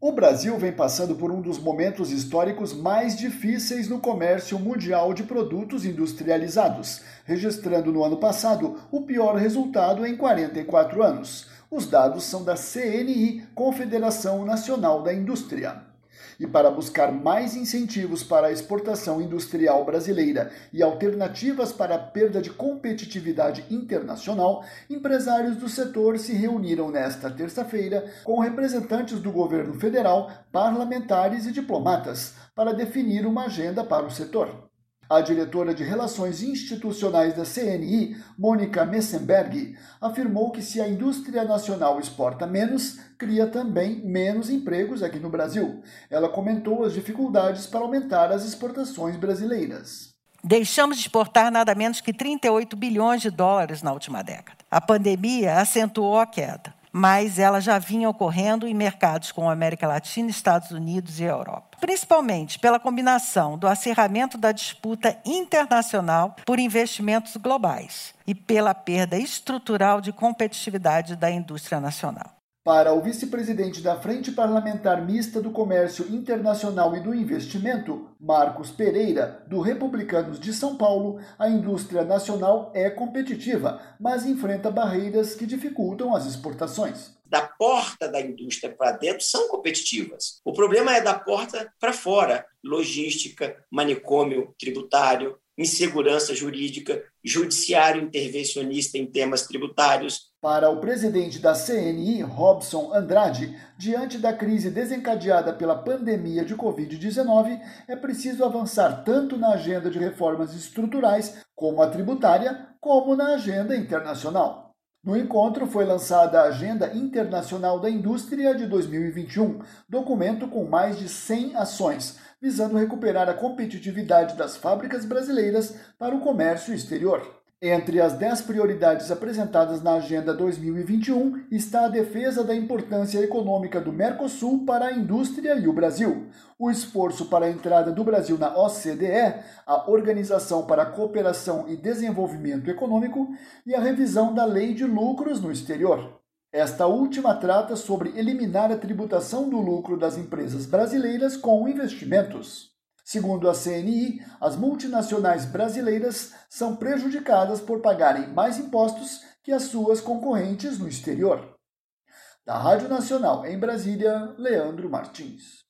O Brasil vem passando por um dos momentos históricos mais difíceis no comércio mundial de produtos industrializados, registrando no ano passado o pior resultado em 44 anos. Os dados são da CNI, Confederação Nacional da Indústria. E para buscar mais incentivos para a exportação industrial brasileira e alternativas para a perda de competitividade internacional, empresários do setor se reuniram nesta terça-feira com representantes do governo federal, parlamentares e diplomatas para definir uma agenda para o setor. A diretora de Relações Institucionais da CNI, Mônica Messenberg, afirmou que se a indústria nacional exporta menos, cria também menos empregos aqui no Brasil. Ela comentou as dificuldades para aumentar as exportações brasileiras. Deixamos de exportar nada menos que 38 bilhões de dólares na última década. A pandemia acentuou a queda, mas ela já vinha ocorrendo em mercados como a América Latina, Estados Unidos e Europa. Principalmente pela combinação do acirramento da disputa internacional por investimentos globais e pela perda estrutural de competitividade da indústria nacional. Para o vice-presidente da Frente Parlamentar Mista do Comércio Internacional e do Investimento, Marcos Pereira, do Republicanos de São Paulo, a indústria nacional é competitiva, mas enfrenta barreiras que dificultam as exportações. Da porta da indústria para dentro são competitivas. O problema é da porta para fora. Logística, manicômio tributário, insegurança jurídica, judiciário intervencionista em temas tributários. Para o presidente da CNI, Robson Andrade, diante da crise desencadeada pela pandemia de Covid-19, é preciso avançar tanto na agenda de reformas estruturais, como a tributária, como na agenda internacional. No encontro foi lançada a Agenda Internacional da Indústria de 2021, documento com mais de 100 ações, visando recuperar a competitividade das fábricas brasileiras para o comércio exterior. Entre as 10 prioridades apresentadas na Agenda 2021 está a defesa da importância econômica do Mercosul para a indústria e o Brasil, o esforço para a entrada do Brasil na OCDE, a Organização para a Cooperação e Desenvolvimento Econômico, e a revisão da Lei de Lucros no Exterior. Esta última trata sobre eliminar a tributação do lucro das empresas brasileiras com investimentos. Segundo a CNI, as multinacionais brasileiras são prejudicadas por pagarem mais impostos que as suas concorrentes no exterior. Da Rádio Nacional em Brasília, Leandro Martins.